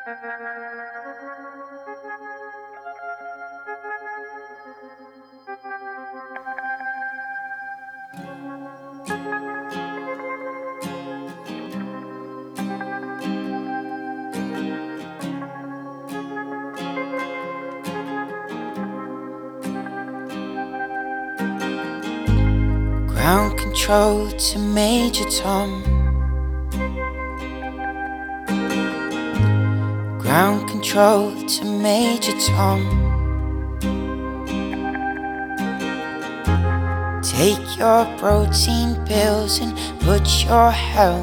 Ground control to Major Tom. Ground control to Major Tom. Take your protein pills and put your helmet